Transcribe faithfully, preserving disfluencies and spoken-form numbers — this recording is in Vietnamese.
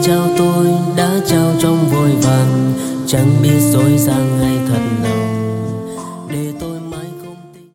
chào tôi đã trao trong vội vàng, chẳng biết dối dàng